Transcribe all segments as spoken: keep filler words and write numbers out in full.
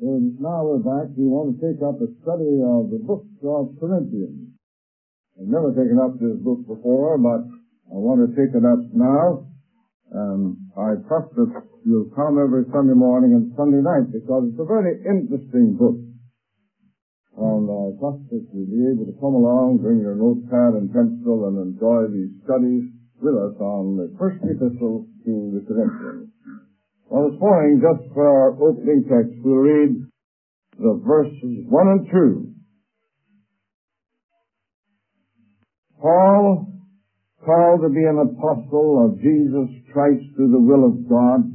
And now we're back. We want to take up a study of the book of Corinthians. I've never taken up this book before, but I want to take it up now. And I trust that you'll come every Sunday morning and Sunday night, because it's a very interesting book. And I trust that you'll be able to come along, bring your notepad and pencil, and enjoy these studies with us on the first epistle to the Corinthians. Well, this morning, just for our opening text, we'll read the verses one and two. Paul, called to be an apostle of Jesus Christ through the will of God,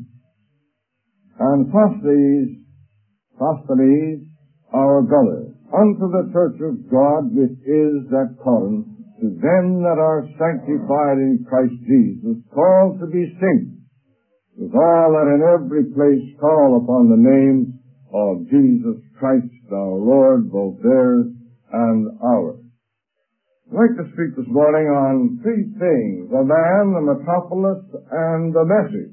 and Sosthenes, Sosthenes, our brother, unto the church of God which is at Corinth, to them that are sanctified in Christ Jesus, called to be saints, with all that in every place call upon the name of Jesus Christ our Lord, both theirs and ours. I'd like to speak this morning on three things: the man, the metropolis, and the message.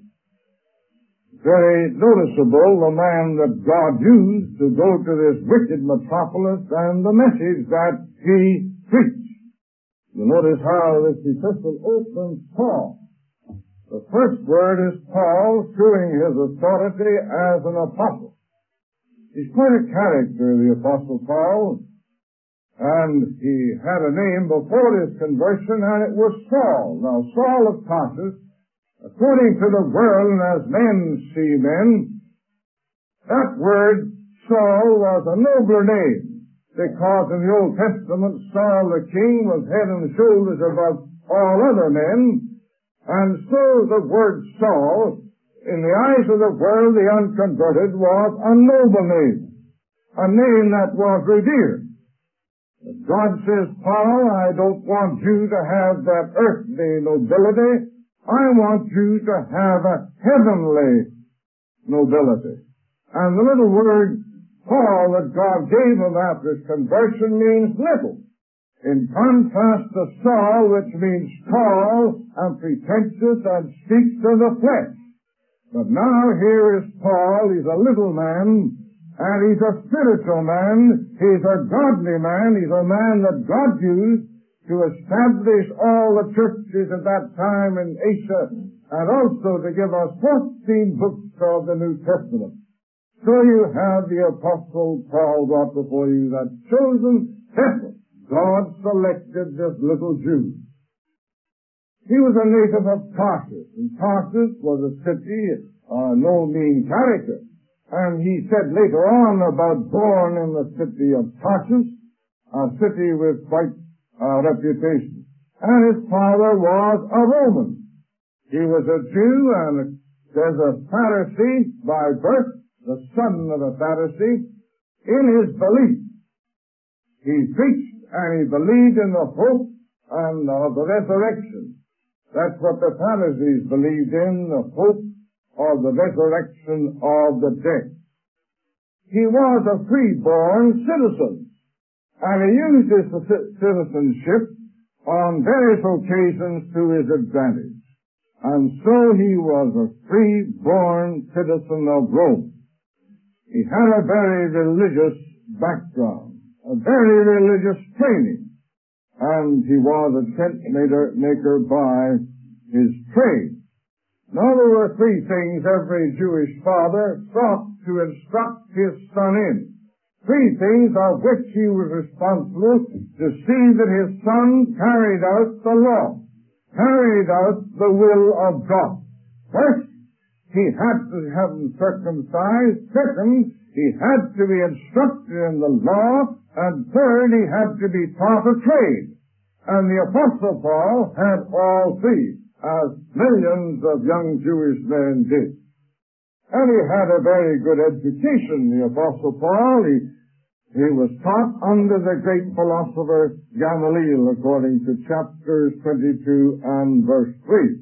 Very noticeable, the man that God used to go to this wicked metropolis and the message that he preached. You notice how this epistle opens Paul. The first word is Paul, showing his authority as an apostle. He's quite a character, the Apostle Paul, and he had a name before his conversion, and it was Saul. Now, Saul of Tarsus, according to the world and as men see men, that word Saul was a nobler name, because in the Old Testament, Saul the king was head and shoulders above all other men. And so the word Saul, in the eyes of the world, the unconverted, was a noble name, a name that was revered. But God says, Paul, I don't want you to have that earthly nobility. I want you to have a heavenly nobility. And the little word Paul that God gave him after his conversion means little, in contrast to Saul, which means tall and pretentious and speaks to the flesh. But now here is Paul. He's a little man, and he's a spiritual man. He's a godly man. He's a man that God used to establish all the churches at that time in Asia, and also to give us fourteen books of the New Testament. So you have the Apostle Paul brought before you, that chosen vessel. God selected this little Jew. He was a native of Tarsus, and Tarsus was a city, uh, no mean character. And he said later on about born in the city of Tarsus, a city with quite a reputation. And his father was a Roman. He was a Jew, and there's a Pharisee by birth, the son of a Pharisee. In his belief, he preached and he believed in the hope and of the resurrection. That's what the Pharisees believed in, the hope of the resurrection of the dead. He was a free-born citizen, and he used his citizenship on various occasions to his advantage. And so he was a free-born citizen of Rome. He had a very religious background, a very religious training, and he was a tent maker by his trade. Now there were three things every Jewish father sought to instruct his son in. Three things of which he was responsible to see that his son carried out the law, carried out the will of God. First, he had to have him circumcised. Second, he had to be instructed in the law. And third, he had to be taught a trade. And the Apostle Paul had all three, as millions of young Jewish men did. And he had a very good education, the Apostle Paul. He, he was taught under the great philosopher Gamaliel, according to chapters twenty-two and verse three.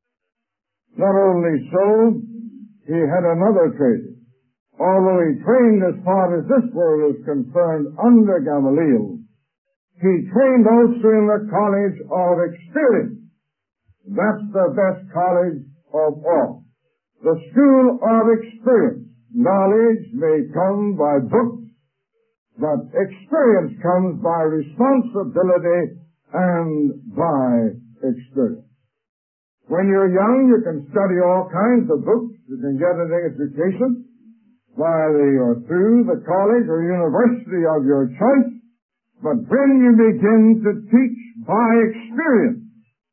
Not only so, he had another trade. Although he trained as far as this world is concerned under Gamaliel, he trained also in the college of experience. That's the best college of all. The school of experience. knowledge may come by books, but experience comes by responsibility and by experience. When you're young, you can study all kinds of books. You can get an education while you're through the college or university of your choice. But when you begin to teach by experience,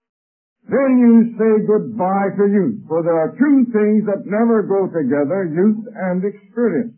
then you say goodbye to youth. For there are two things that never go together, youth and experience.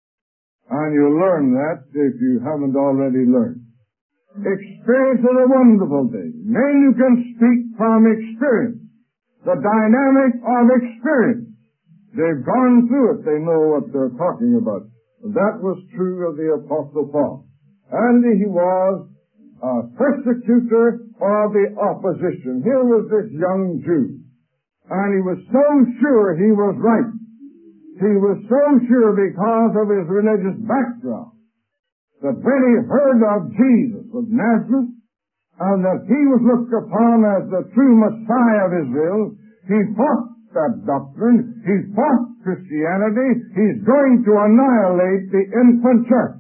And you'll learn that if you haven't already learned. Experience is a wonderful thing. Men who can speak from experience, the dynamic of experience. They've gone through it. They know what they're talking about. That was true of the Apostle Paul. And he was a persecutor of the opposition. Here was this young Jew. And he was so sure he was right. He was so sure because of his religious background that when he heard of Jesus of Nazareth and that he was looked upon as the true Messiah of Israel, he fought that doctrine. He fought Christianity. He's going to annihilate the infant church.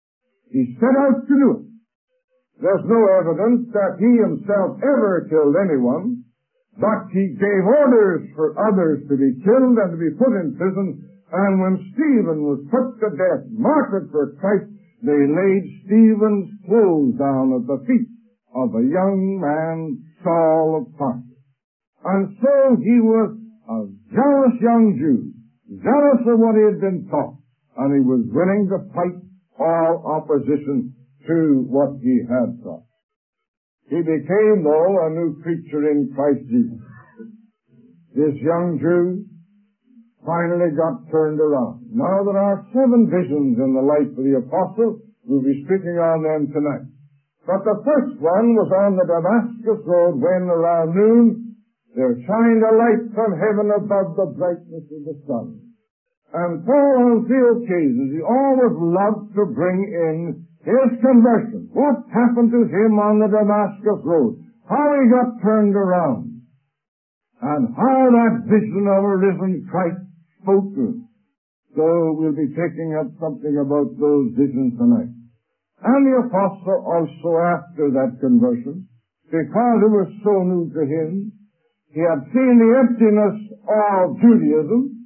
He set out to do it. There's no evidence that he himself ever killed anyone, but he gave orders for others to be killed and to be put in prison. And when Stephen was put to death, martyred for Christ, they laid Stephen's clothes down at the feet of a young man, Saul of Tarsus. And so he was a jealous young Jew, zealous of what he had been taught, and he was willing to fight all opposition to what he had taught. He became, though, a new creature in Christ Jesus. This young Jew finally got turned around. Now there are seven visions in the life of the apostle. We'll be speaking on them tonight. But the first one was on the Damascus road when, around noon, there shined a light from heaven above the brightness of the sun. And Paul, on the occasions, he always loved to bring in his conversion. What happened to him on the Damascus road? How he got turned around. And how that vision of a risen Christ spoke to him. So we'll be taking up something about those visions tonight. And the apostle also, after that conversion, because it was so new to him, he had seen the emptiness of Judaism.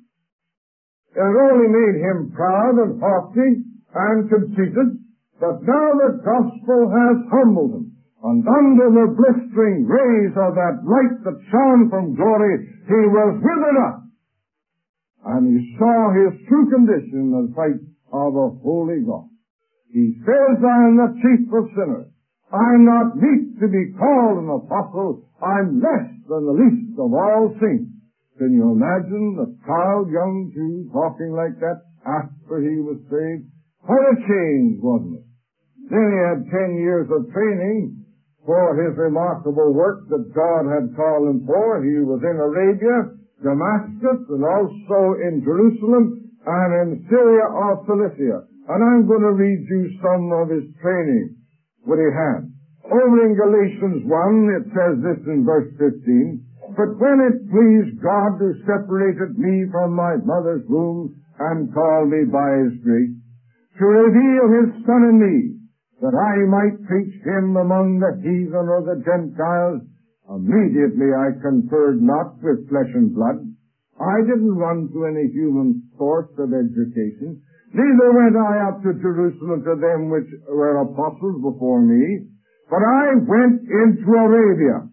It only made him proud and haughty and conceited, but now the gospel has humbled him. And under the blistering rays of that light that shone from glory, he was withered up. And he saw his true condition in the sight of a holy God. He says, I am the chief of sinners. I'm not meet to be called an apostle. I'm less than the least of all saints. Can you imagine the proud young Jew talking like that after he was saved? What a change, wasn't it? Then he had ten years of training for his remarkable work that God had called him for. He was in Arabia, Damascus, and also in Jerusalem, and in Syria or Cilicia. And I'm going to read you some of his training, what he had. Over in Galatians one, it says this in verse fifteen, But when it pleased God who separated me from my mother's womb and called me by his grace, to reveal his Son in me, that I might preach him among the heathen or the Gentiles, immediately I conferred not with flesh and blood. I didn't run to any human source of education, neither went I up to Jerusalem to them which were apostles before me, but I went into Arabia,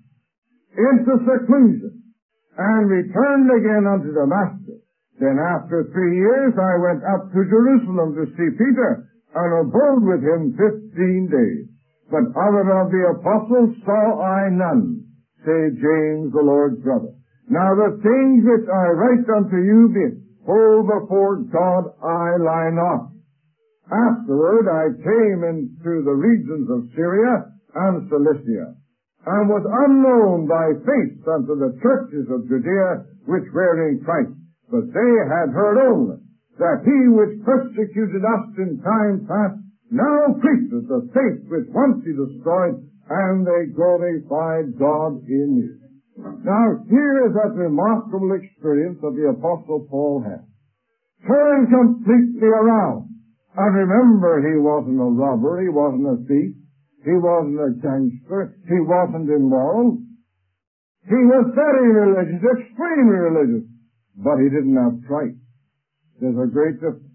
into seclusion, and returned again unto Damascus. Then after three years I went up to Jerusalem to see Peter, and abode with him fifteen days. But other of the apostles saw I none, save James the Lord's brother. Now the things which I write unto you, behold, before God I lie not. Afterward I came into the regions of Syria and Cilicia, and was unknown by face unto the churches of Judea which were in Christ. But they had heard only that he which persecuted us in time past now preacheth the faith which once he destroyed, and they glorified God in it. Now here is that remarkable experience that the Apostle Paul had. Turn turned completely around. And remember, he wasn't a robber, he wasn't a thief, he wasn't a gangster, he wasn't immoral. He was very religious, extremely religious, but he didn't have Christ. There's a great difference.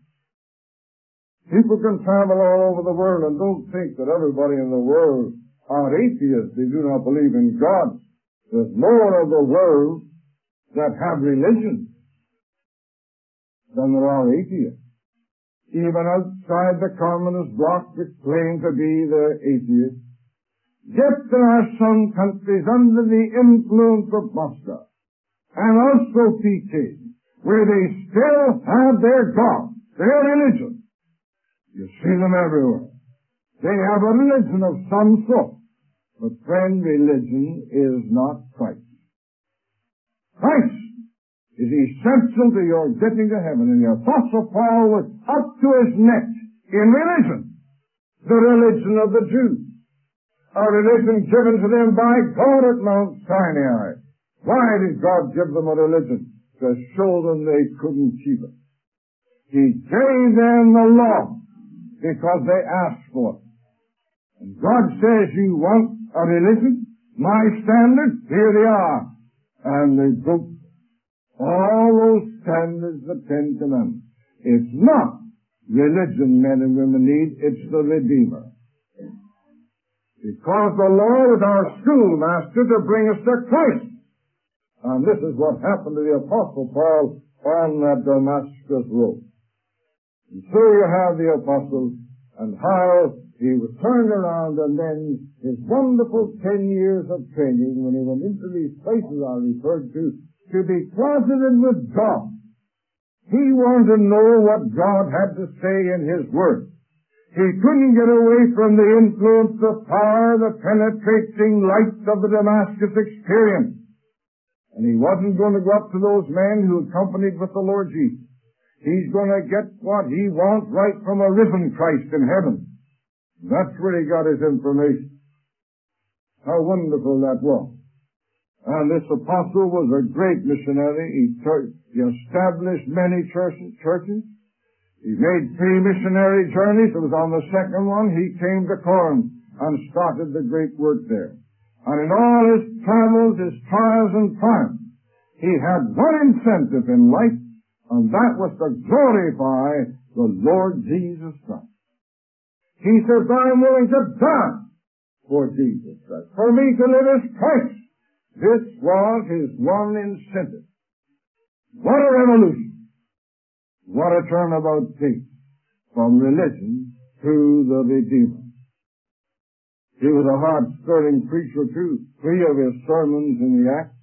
People can travel all over the world and don't think that everybody in the world are atheists. They do not believe in God. There's more of the world that have religion than there are atheists. Even outside the communist bloc which claim to be the atheists, yet there are some countries under the influence of Moscow and also Peking where they still have their God, their religion. You see them everywhere. They have a religion of some sort. But friend, religion is not Christ. Christ is essential to your getting to heaven. And the Apostle Paul was up to his neck in religion. The religion of the Jews. A religion given to them by God at Mount Sinai. Why did God give them a religion? To show them they couldn't keep it. He gave them the law because they asked for it. And God says, you want a religion? My standards? Here they are. And they broke all those standards, the Ten Commandments. It's not religion men and women need, it's the Redeemer. Because the law is our schoolmaster to bring us to Christ. And this is what happened to the Apostle Paul on that Damascus road. And so you have the Apostle and how he was turned around, and then his wonderful ten years of training when he went into these places I referred to, to be closeted with God. He wanted to know what God had to say in His Word. He couldn't get away from the influence, the power, the penetrating light of the Damascus experience. And he wasn't going to go up to those men who accompanied with the Lord Jesus. He's going to get what he wants right from a risen Christ in heaven. That's where he got his information. How wonderful that was. And this apostle was a great missionary. He, he established many churches, churches. He made three missionary journeys. It was on the second one he came to Corinth and started the great work there. And in all his travels, his trials and triumphs, he had one incentive in life, and that was to glorify the Lord Jesus Christ. He says, I'm willing to die for Jesus Christ. For me to live is Christ. This was his one incentive. What a revolution. What a turnabout thing from religion to the Redeemer. He was a hard-stirring preacher too. Three of his sermons in the Acts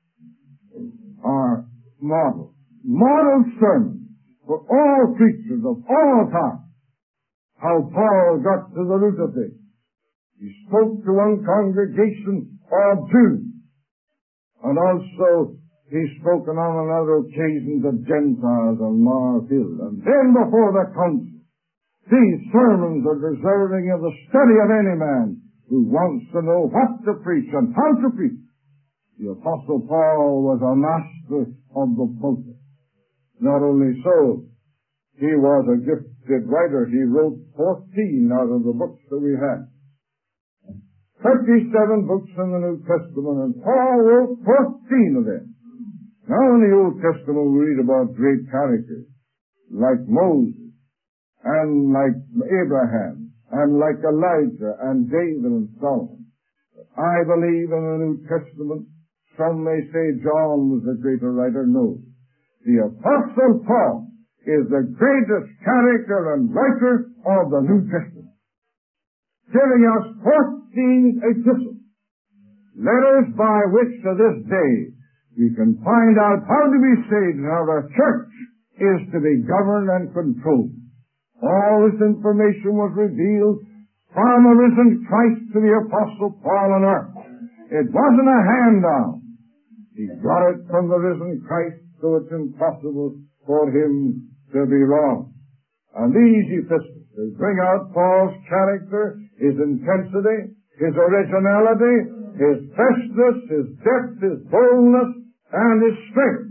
are model. Model sermons for all preachers of all time. How Paul got to the root of it. He spoke to one congregation of Jews. And also he spoke on another occasion to Gentiles on Mars Hill. And then before the council. These sermons are deserving of the study of any man who wants to know what to preach and how to preach. The Apostle Paul was a master of the pulpit. Not only so, he was a gifted writer. He wrote fourteen out of the books that we had. thirty-seven books in the New Testament, and Paul wrote fourteen of them. Now in the Old Testament we read about great characters, like Moses, and like Abraham, and like Elijah, and David, and Solomon. I believe in the New Testament, some may say John was the greater writer. No. The Apostle Paul is the greatest character and writer of the New Testament, giving us fourteen epistles, letters by which to this day we can find out how to be saved and how the church is to be governed and controlled. All this information was revealed from a risen Christ to the Apostle Paul on earth. It wasn't a handout. He got it from the risen Christ, so it's impossible for him to be wrong. And these epistles, they bring out Paul's character, his intensity, his originality, his freshness, his depth, his boldness, and his strength.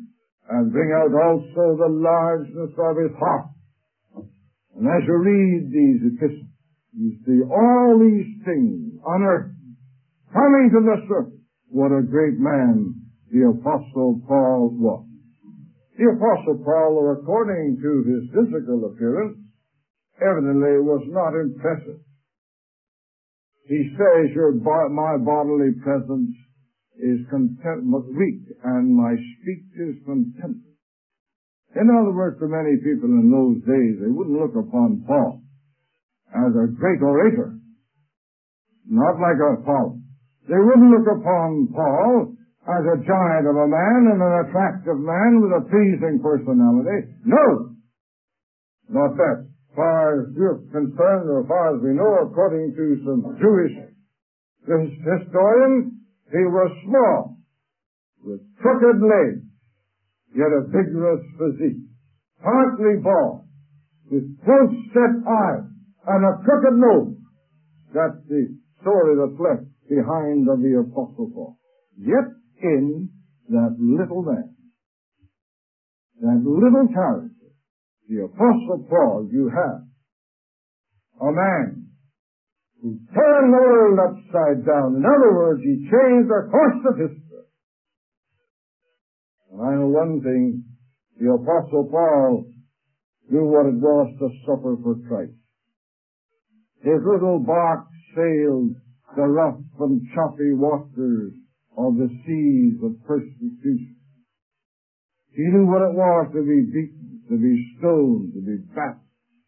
and bring out also the largeness of his heart. And as you read these epistles, you see all these things on earth coming to the surface. What a great man the Apostle Paul was. The Apostle Paul, according to his physical appearance, evidently was not impressive. He says, Your bo- my bodily presence is contempt- weak, and my speech is contemptible. In other words, to many people in those days, they wouldn't look upon Paul as a great orator, not like Apollo. They wouldn't look upon Paul as a giant of a man and an attractive man with a pleasing personality. No! Not that. As far as we're concerned, or as far as we know, according to some Jewish historians, he was small, with crooked legs, yet a vigorous physique, partly bald, with close-set eyes, and a crooked nose. That's the story that's left behind of the Apostle Paul. Yet in that little man, that little character, the Apostle Paul, you have a man who turned the world upside down. In other words, he changed the course of history. And I know one thing, the Apostle Paul knew what it was to suffer for Christ. His little bark sailed the rough and choppy waters of the seas of persecution. He knew what it was to be beaten, to be stoned, to be battered.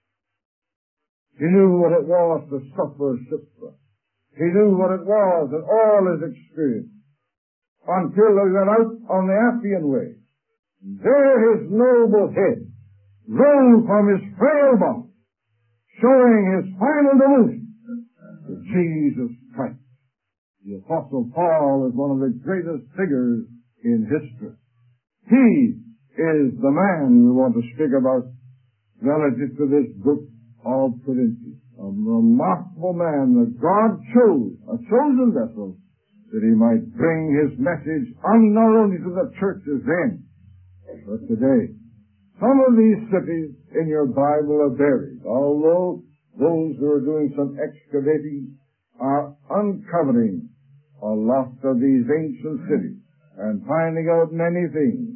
He knew what it was to suffer shipwreck. He knew what it was in all his experience, until he went out on the Appian Way. There his noble head rolled from his frail body, showing his final devotion to Jesus Christ. The Apostle Paul is one of the greatest figures in history. He is the man we want to speak about relative to this book of Corinthians. A remarkable man that God chose, a chosen vessel, that he might bring his message on not only to the churches then, but today. Some of these cities in your Bible are buried, although those who are doing some excavating are uncovering a lot of these ancient cities and finding out many things.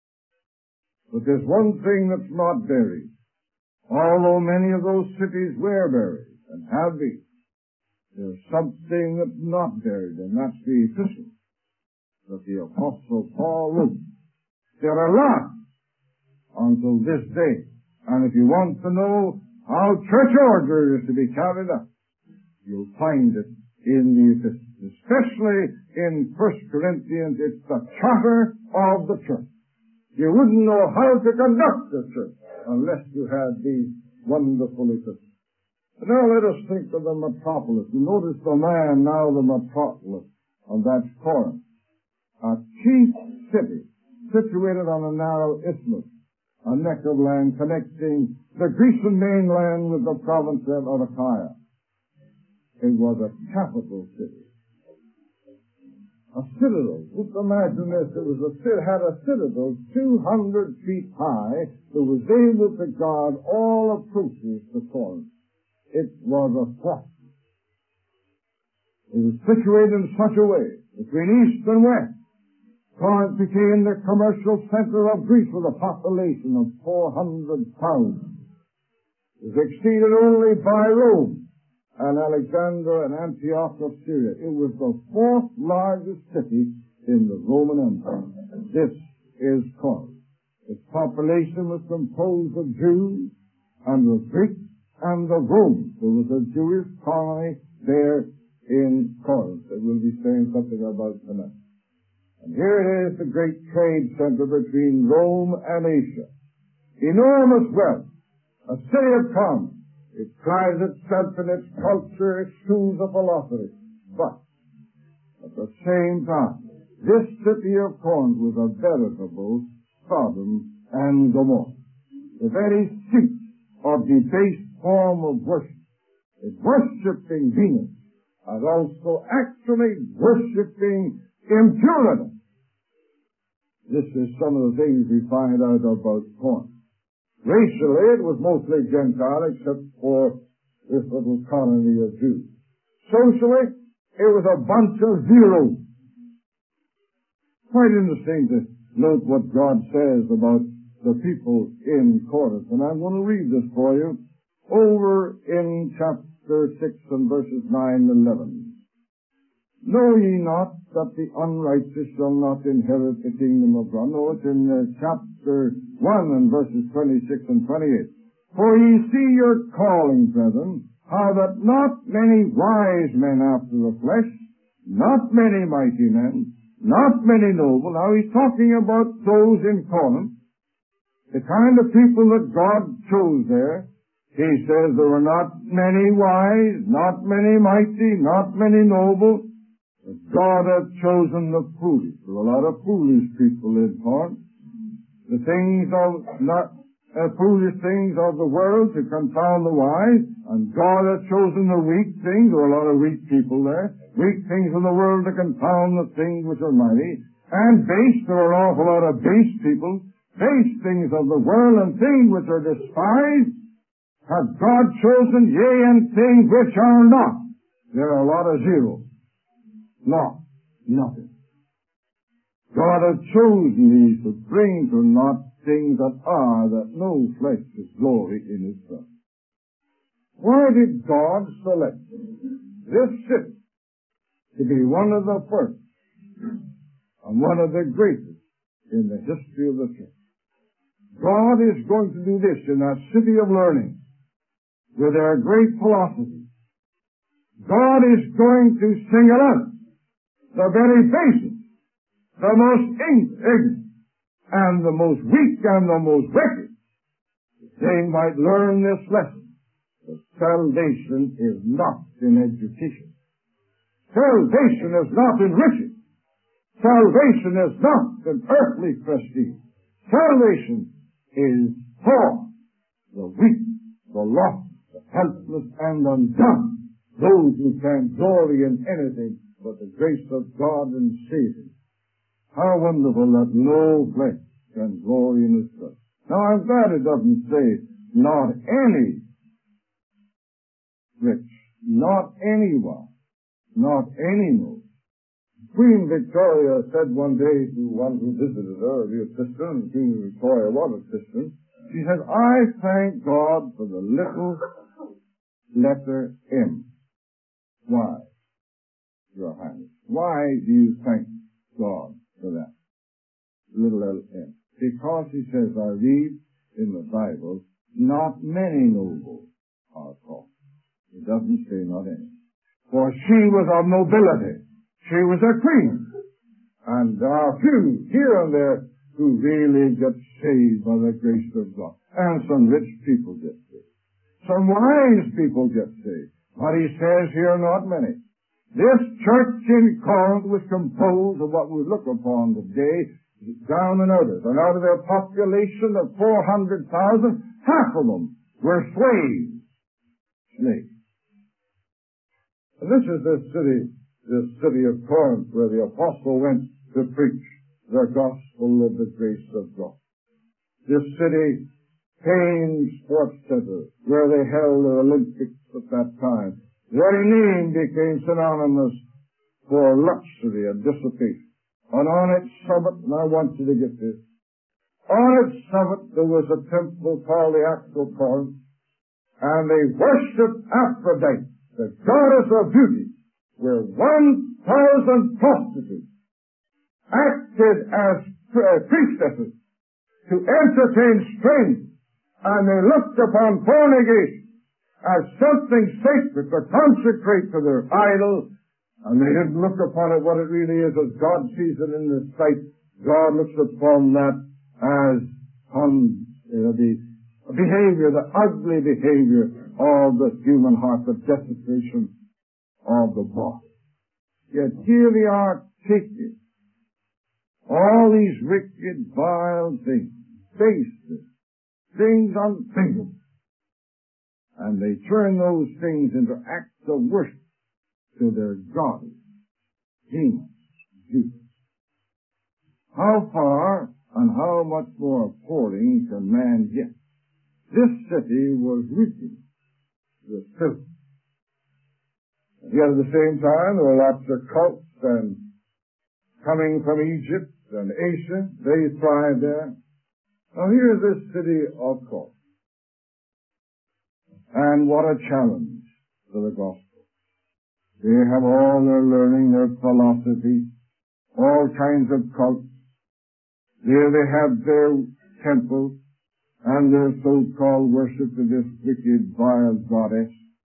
But there's one thing that's not buried. Although many of those cities were buried and have been, there's something that's not buried, and that's the epistles that the Apostle Paul wrote. They're alive until this day. And if you want to know how church order is to be carried out, you'll find it in the epistles. Especially in First Corinthians, it's the charter of the church. You wouldn't know how to conduct the church unless you had these wonderful epistles. Now let us think of the metropolis. You notice the man, now the metropolis, and that's Corinth. A chief city situated on a narrow isthmus, a neck of land connecting the Grecian mainland with the province of Achaia. It was a capital city. A citadel. Just imagine this. It was a, it had a citadel two hundred feet high that was able to guard all approaches to Corinth. It was a fortress. It was situated in such a way, between east and west. Corinth became the commercial center of Greece with a population of four hundred thousand. It was exceeded only by Rome and Alexander and Antioch of Syria. It was the fourth largest city in the Roman Empire. This is Corinth. Its population was composed of Jews and of Greeks and of Romans. There was a Jewish colony there in Corinth that we'll be saying something about tonight. And here it is, the great trade center between Rome and Asia. Enormous wealth, a city of commerce. It prides itself in its culture, its schools of philosophy. But, at the same time, this city of Corinth was a veritable Sodom and Gomorrah. The very seat of debased form of worship. It worshipping Venus, and also actually worshipping impurity. This is some of the things we find out about Corinth. Racially, it was mostly Gentile, except for this little colony of Jews. Socially, it was a bunch of zeros. Quite interesting to note what God says about the people in Corinth. And I'm going to read this for you over in chapter six and verses nine and eleven. Know ye not that the unrighteous shall not inherit the kingdom of God? No, it's in uh, chapter one and verses twenty-six and twenty-eight. For ye see your calling, brethren, how that not many wise men after the flesh, not many mighty men, not many noble. Now he's talking about those in Corinth, the kind of people that God chose there. He says there were not many wise, not many mighty, not many noble. But God hath chosen the foolish. There were a lot of foolish people in Corinth. The things of, not, uh, foolish things of the world to confound the wise. And God hath chosen the weak things. There were a lot of weak people there. Weak things of the world to confound the things which are mighty. And base, there were an awful lot of base people. Base things of the world and things which are despised. Hath God chosen, yea, and things which are not. There are a lot of zeros. Not nothing. God hath chosen these to bring to naught things that are, that no flesh is glory in itself. Why did God select this city to be one of the first and one of the greatest in the history of the church? God is going to do this in that city of learning with their great philosophy. God is going to single out the very basic, the most ignorant, and the most weak and the most wicked. They might learn this lesson, that salvation is not in education. Salvation is not in riches. Salvation is not in earthly prestige. Salvation is for the weak, the lost, the helpless, and undone, those who can't glory in anything but the grace of God and saving. How wonderful that no flesh can glory in itself. Now I'm glad it doesn't say not any rich, not anyone, not any noble. Queen Victoria said one day to one who visited her, a Christian, and Queen Victoria was a Christian, she said, I thank God for the little letter M. Why? Your Highness. Why do you thank God for that? Little L M. Because, he says, I read in the Bible, not many noble are called. It doesn't say not any. For she was of nobility. She was a queen. And there are few here and there who really get saved by the grace of God. And some rich people get saved. Some wise people get saved. But he says here, not many. This church in Corinth was composed of what we look upon today, down and out of it. And out of their population of four hundred thousand, half of them were slaves. Slaves. And this is the city, the city of Corinth, where the apostle went to preach the gospel of the grace of God. This city, Payne Sports Center, where they held the Olympics at that time. The very name became synonymous for luxury and dissipation. And on its summit, and I want you to get this, on its summit there was a temple called the Actual Corinth, and they worshipped Aphrodite, the goddess of beauty, where one thousand prostitutes acted as priestesses to entertain strangers, and they looked upon fornication as something sacred to consecrate to their idol, and they didn't look upon it what it really is as God sees it in the sight. God looks upon that as on uh, the behavior, the ugly behavior of the human heart, the desecration of the body. Yet here they are taking all these wicked, vile things, base things, things unthinkable, and they turn those things into acts of worship to their gods, demons, Jews. How far and how much more appalling can man get? This city was wicked. It was filthy. Yet at the same time, there were lots of cults and coming from Egypt and Asia. They thrived there. Now here's this city of cults. And what a challenge to the gospel. They have all their learning, their philosophy, all kinds of cults. There they have their temples and their so-called worship of this wicked, vile goddess.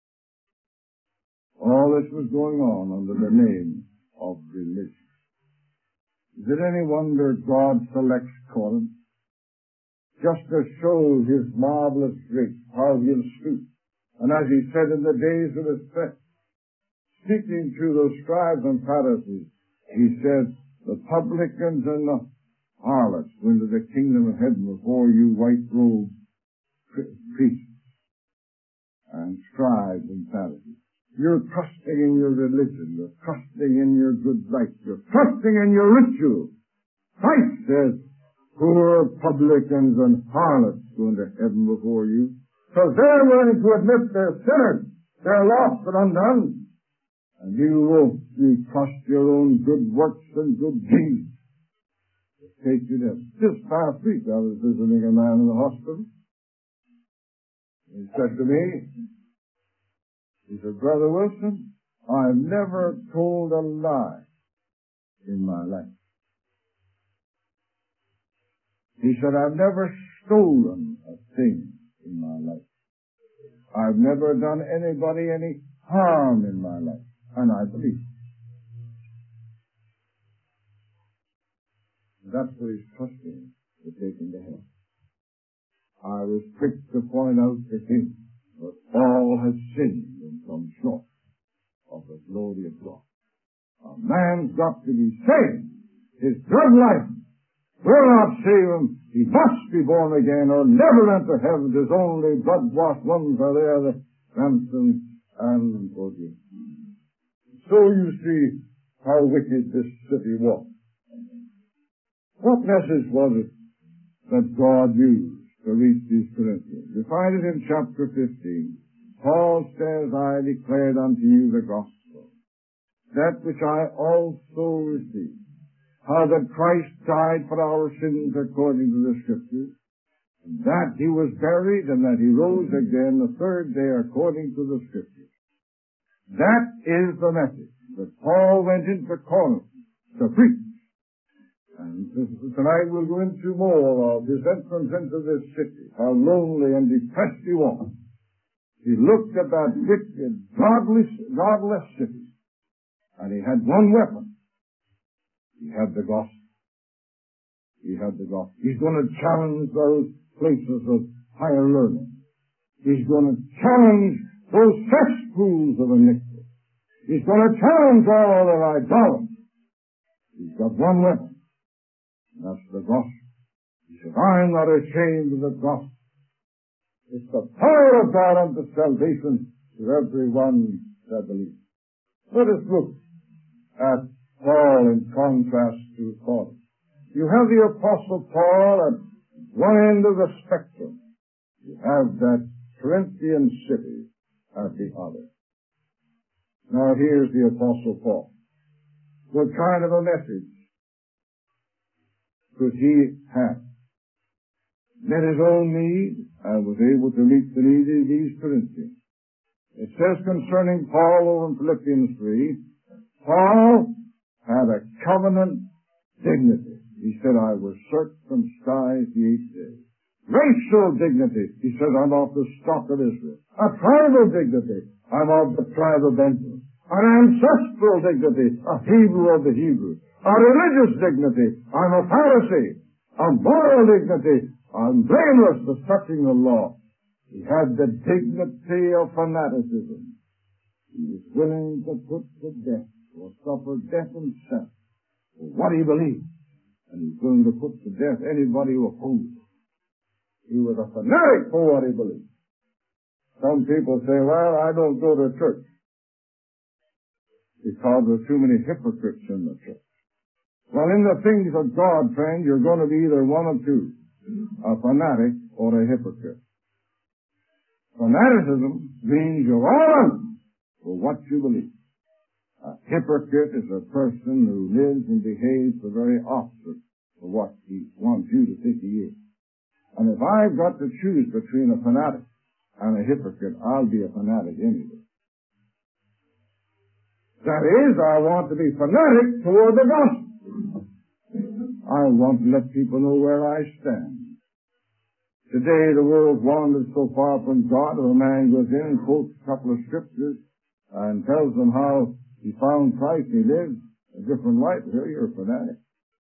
All this was going on under the name of religion. Is it any wonder God selects Corinth just to show his marvelous grace, how he'll stoop? And as he said in the days of his threat, speaking to those scribes and Pharisees, he said, the publicans and the harlots go into the kingdom of heaven before you white-robed priests and scribes and Pharisees. You're trusting in your religion. You're trusting in your good life. You're trusting in your ritual. Christ says, poor publicans and harlots go into heaven before you. Because they're willing to admit they're sinners. They're lost and undone. And you won't. You trust your own good works and good deeds. Take you there. Just past week I was visiting a man in the hospital. He said to me, he said, Brother Wilson, I've never told a lie in my life. He said, I've never stolen a thing in my life. I've never done anybody any harm in my life. And I believe it. That's what he's trusting to take him to heaven. I was quick to point out to him that all have sinned and come short of the glory of God. A man's got to be saved. His blood life will not save him. He must be born again or never enter heaven. There's only blood-washed ones are there, the ransomed and forgiven. So you see how wicked this city was. What message was it that God used to reach these Corinthians? You find it in chapter fifteen. Paul says, I declared unto you the gospel, that which I also received, how that Christ died for our sins according to the Scriptures, and that he was buried, and that he rose again the third day according to the Scriptures. That is the message that Paul went into Corinth to preach. And tonight we'll go into more of his entrance into this city, how lonely and depressed he was. He looked at that wicked, godless, godless city, and he had one weapon. He had the gospel. He had the gospel. He's going to challenge those places of higher learning. He's going to challenge those cesspools of iniquity. He's going to challenge all their idolatry. He's got one weapon. And that's the gospel. He said, I'm not ashamed of the gospel. It's the power of God unto salvation to everyone that believes. Let us look at Paul in contrast to Paul. You have the Apostle Paul at one end of the spectrum. You have that Corinthian city at the other. Now here's the Apostle Paul. What kind of a message could he have? Met his own need and was able to meet the need of these Corinthians. It says concerning Paul over in Philippians three, Paul had a covenant dignity. He said, I was circumcised the eighth day. Racial dignity. He said, I'm of the stock of Israel. A tribal dignity. I'm of the tribe of Benjamin. An ancestral dignity. A Hebrew of the Hebrews. A religious dignity. I'm a Pharisee. A moral dignity. I'm blameless to touching the law. He had the dignity of fanaticism. He was willing to put to death or suffer death himself for what he believed. And he's willing to put to death anybody who opposed him. He was a fanatic for what he believed. Some people say, well, I don't go to church because there are too many hypocrites in the church. Well, in the things of God, friend, you're going to be either one of two, a fanatic or a hypocrite. Fanaticism means you're all out for what you believe. A hypocrite is a person who lives and behaves the very opposite of what he wants you to think he is. And if I've got to choose between a fanatic and a hypocrite, I'll be a fanatic anyway. That is, I want to be fanatic toward the gospel. I want to let people know where I stand. Today the world wanders so far from God that a man goes in and quotes a couple of scriptures and tells them how he found Christ and he lives a different life. Here you're a fanatic.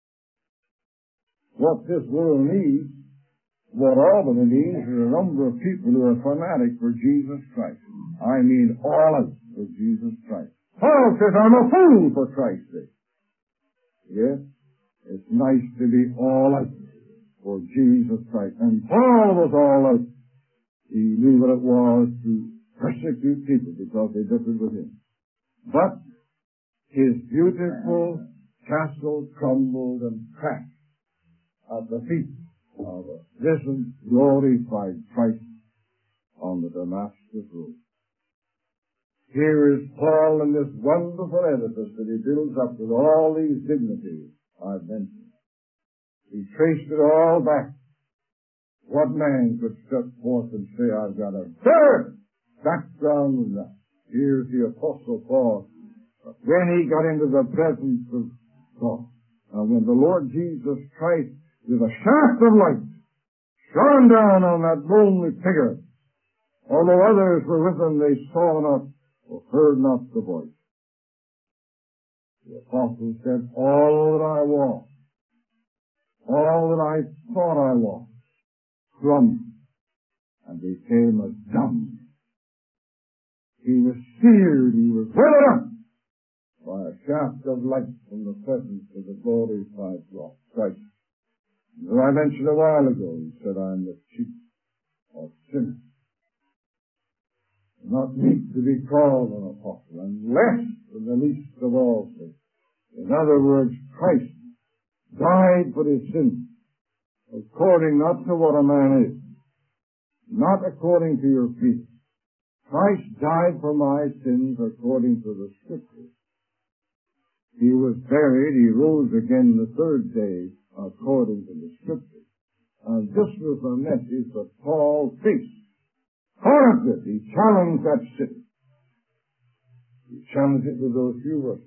What this world needs, what Albany needs, is a number of people who are fanatics for Jesus Christ. I mean all of it for Jesus Christ. Paul says, I'm a fool for Christ's sake. Yes, it's nice to be all out for Jesus Christ. And Paul was all out. He knew what it was to persecute people because they differed with him. But his beautiful castle crumbled and crashed at the feet of a risen, glorified Christ on the Damascus road. Here is Paul in this wonderful edifice that he builds up with all these dignities I've mentioned. He traced it all back. What man could step forth and say, I've got a better background than that? Here's the Apostle Paul. When he got into the presence of God, and when the Lord Jesus Christ, with a shaft of light, shone down on that lonely figure, although others were with him, they saw not or heard not the voice. The Apostle said, all that I was, all that I thought I was, crumbled and became as dung. He was seared, he was withered up by a shaft of light from the presence of the glorified Christ. As I mentioned a while ago, he said, I am the chief of sinners. Not meet to be called an apostle, and less than the least of all things. In other words, Christ died for his sins, according not to what a man is, not according to your feet. Christ died for my sins according to the Scriptures. He was buried, he rose again the third day according to the Scriptures. And this was the message that Paul preached. Corinth, he challenged that city. He challenged it with those few verses.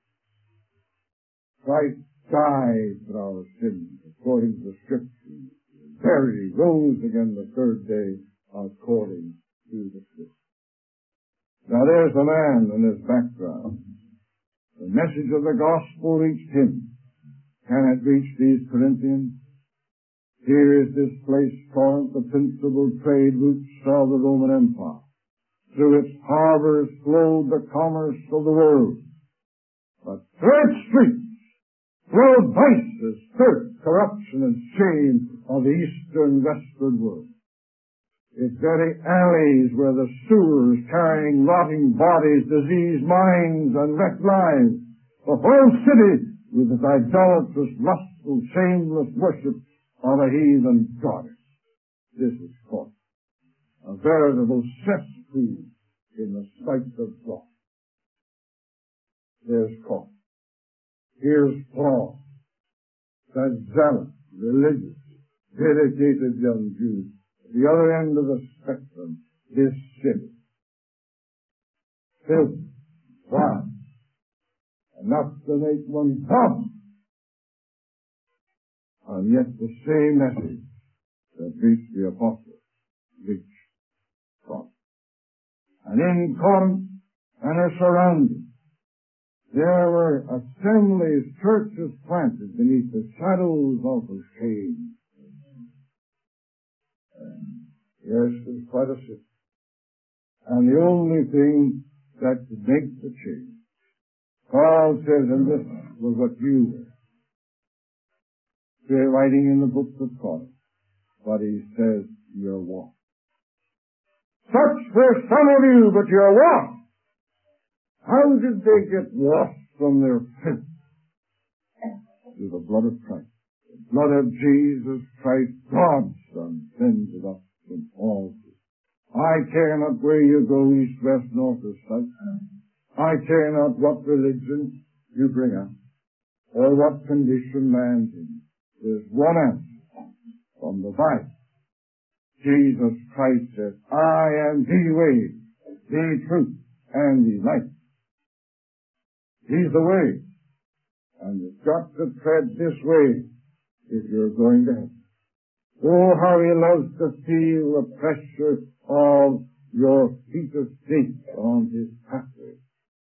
Christ died for our sins according to the Scriptures. Buried, rose again the third day according to the Scriptures. Now there's a man in his background. The message of the gospel reached him. Can it reach these Corinthians? Here is this place, Corinth, the principal trade routes of the Roman Empire. Through its harbors flowed the commerce of the world. But through its streets flowed vices, thirst, corruption, and shame of the eastern westward world. Its very alleys were the sewers carrying rotting bodies, diseased minds, and wrecked lives. The whole city with its idolatrous, lustful, shameless worship of a heathen goddess. This is Corinth, a veritable cesspool in the sight of God. There's Corinth. Here's Paul, that zealous, religious, dedicated young Jew. At the other end of the spectrum, this city. Filth, crime, enough to make one dumb. And yet the same message that reached the apostles reached Corinth. And in Corinth and her surroundings, there were assemblies, churches planted beneath the shadows of the shade. Yes, it was quite a city. And the only thing that could make the change, Paul says, and this was what you were. They're writing in the book of Corinth, but he says, you're what? Such were some of you, but you're what? How did they get washed from their filth? through the blood of Christ. The blood of Jesus Christ, God's Son, cleanses us from all sin. I care not where you go, east, west, north, or south. I care not what religion you bring up, or what condition man's in. There's one answer from the Bible. Jesus Christ says, I am the way, the truth, and the life. He's the way. And you've got to tread this way if you're going to heaven. Oh, how he loves to feel the pressure of your feet of faith on his pathway.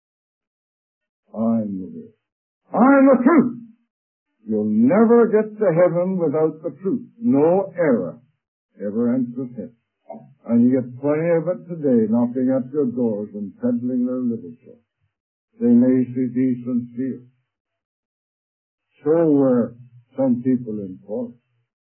I'm the way. I'm the truth. You'll never get to heaven without the truth. No error ever enters heaven. And you get plenty of it today knocking at your doors and peddling their literature. They may see decent fear. So were some people in Corinth.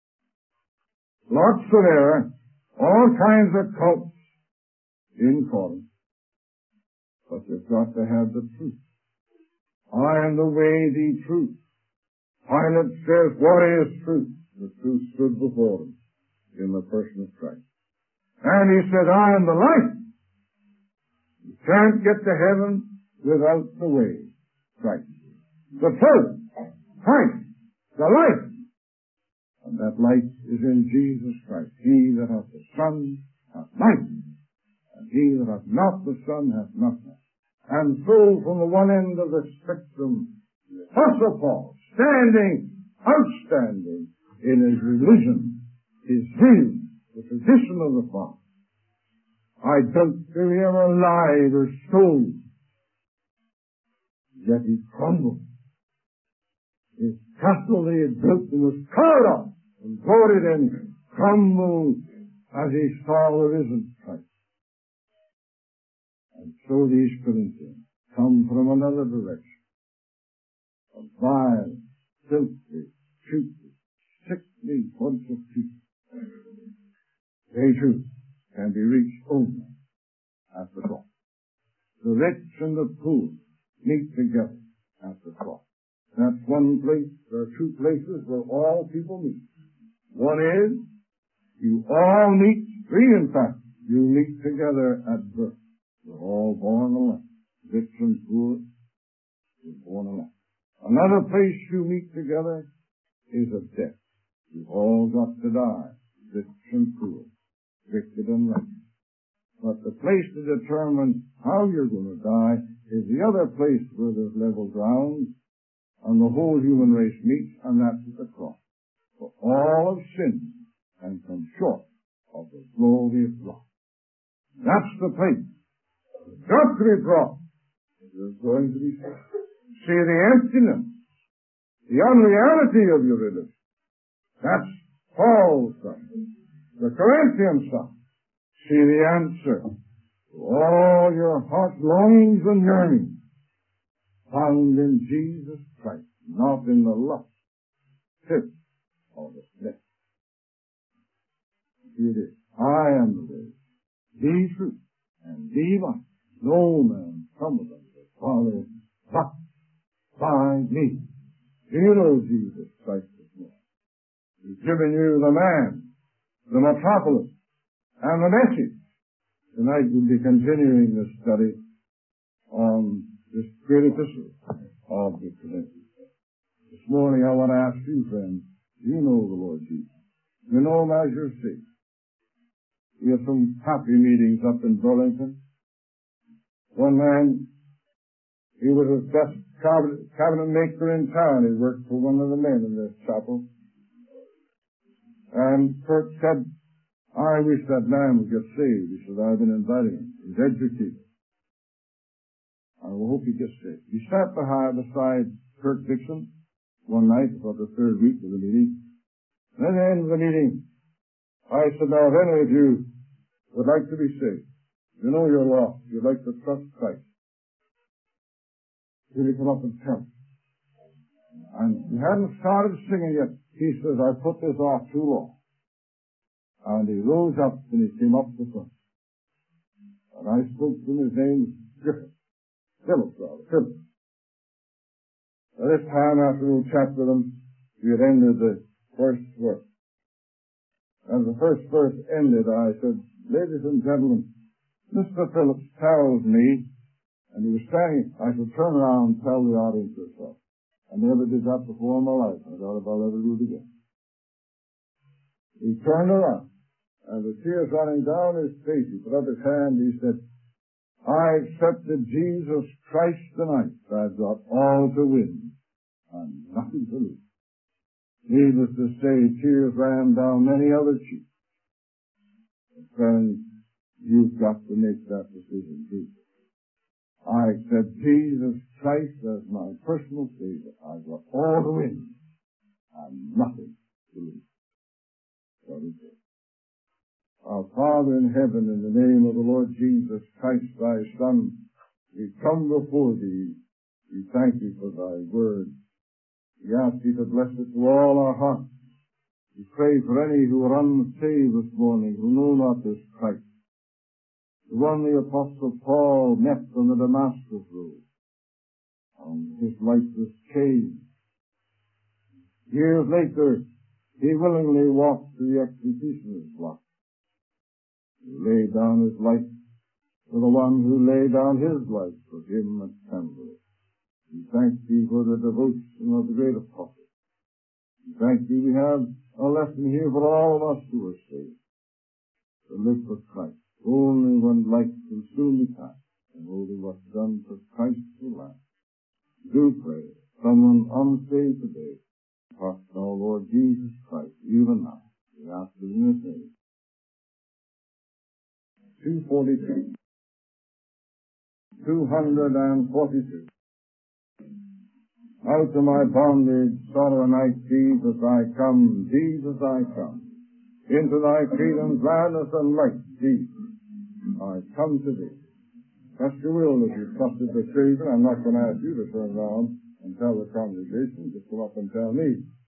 Lots of error, all kinds of cults in Corinth. But you've got to have the truth. I am the way, the truth. Pilate says, what is truth? The truth stood before him in the person of Christ. And he said, I am the life. You can't get to heaven without the way, Christ. The truth, Christ, the life. And that life is in Jesus Christ. He that hath the Son hath life, and he that hath not the Son hath not life. And so from the one end of the spectrum, the Apostle Paul, standing, outstanding in his religion, his zeal, the tradition of the Father. I don't think he ever lied or stole. Yet he crumbled. His castle he had built and was carried off and voted in, crumbled as he saw the risen Christ. And so these Corinthians come from another direction. A vile, filthy, stupid, sickly bunch of people. They too can be reached only at the cross. The rich and the poor meet together at the cross. That's one place. There are two places where all people meet. One is, you all meet, three in fact, you meet together at birth. You're all born alike. Rich and poor, you're born alike. Another place you meet together is at death. You've all got to die, rich and poor, wicked and righteous. But the place to determine how you're going to die is the other place where there's level ground and the whole human race meets, and that's at the cross. For all have sinned and come short of the glory of God. That's the place. It's got to be brought. There's going to be saved. See the emptiness, the unreality of your religion. That's Paul's side. The Corinthian side. See the answer to all your heart longings and yearnings, found in Jesus Christ, not in the lust, filth, or the flesh. Here it is. I am the way, the truth, and the life. No man cometh unto the Father but by me. Do you know Jesus Christ this morning? He's given you the man, the metropolis, and the message. Tonight we'll be continuing this study on this great epistle of the Corinthians. This morning I want to ask you, friends, do you know the Lord Jesus? You know him as your Savior. We have some happy meetings up in Burlington. One man, he was the best cabinet, cabinet maker in town. He worked for one of the men in this chapel. And Kurt said, I wish that man would get saved. He said, I've been inviting him. He's educated. I will hope he gets saved. He sat behind, beside Kirk Dixon one night, about the third week of the meeting. And at the end of the meeting, I said, now if any of you would like to be saved, you know you're lost, you'd like to trust Christ, will you come up and tell me? And he hadn't started singing yet. He says, I put this off too long. And he rose up and he came up to front. And I spoke to him, his name was Griffith. Philip, rather, Philip. By this time, after we'll chat with them, we had ended the first verse. As the first verse ended, I said, ladies and gentlemen, Mister Phillips tells me, and he was standing, I should turn around and tell the audience yourself. I never did that before in my life. I doubt if I'll ever do it again. He turned around, and the tears running down his face, he put up his hand, he said, I accepted Jesus Christ tonight. I've got all to win and nothing to lose. Needless to say, tears ran down many other cheeks. And friends, you've got to make that decision too. I accept Jesus Christ as my personal Savior. I've got all to win and nothing to lose. God is good. Our Father in heaven, in the name of the Lord Jesus Christ, thy Son, we come before thee. We thank thee for thy word. We ask thee to bless it to all our hearts. We pray for any who are unsaved this morning, who know not this Christ. The one the Apostle Paul met on the Damascus road, and his life was changed. Years later, he willingly walked to the executioner's block. He laid down his life for the one who laid down his life for him at Calvary. We thank thee for the devotion of the great apostle. We thank thee we have a lesson here for all of us who are saved. To live for Christ, only when life will soon be past, and only what's done for Christ will last. Do pray, someone unsaved today, trust our Lord Jesus Christ, even now. We ask it in his name. two forty-two. two forty-two. Out of my bondage, sorrow and night, Jesus, I come, Jesus, I come. Into thy freedom, gladness, and light, Jesus, I come to thee. Trust your will if you trusted the Savior. I'm not going to ask you to turn around and tell the congregation. Just come up and tell me.